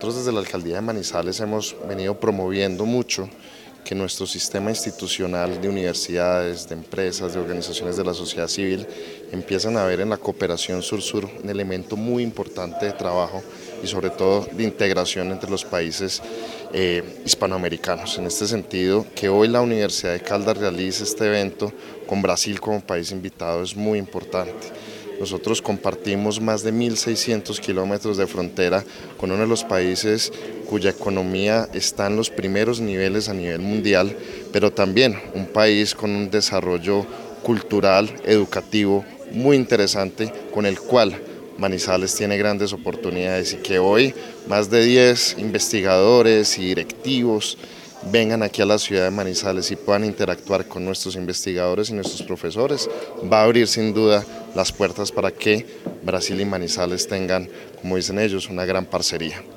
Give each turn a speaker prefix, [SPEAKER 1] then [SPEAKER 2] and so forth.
[SPEAKER 1] Nosotros desde la Alcaldía de Manizales hemos venido promoviendo mucho que nuestro sistema institucional de universidades, de empresas, de organizaciones de la sociedad civil empiezan a ver en la cooperación sur-sur un elemento muy importante de trabajo y sobre todo de integración entre los países hispanoamericanos. En este sentido, que hoy la Universidad de Caldas realice este evento con Brasil como país invitado es muy importante. Nosotros compartimos más de 1.600 kilómetros de frontera con uno de los países cuya economía está en los primeros niveles a nivel mundial, pero también un país con un desarrollo cultural, educativo muy interesante, con el cual Manizales tiene grandes oportunidades y que hoy más de 10 investigadores y directivos vengan aquí a la ciudad de Manizales y puedan interactuar con nuestros investigadores y nuestros profesores, va a abrir sin duda las puertas para que Brasil y Manizales tengan, como dicen ellos, una gran parcería.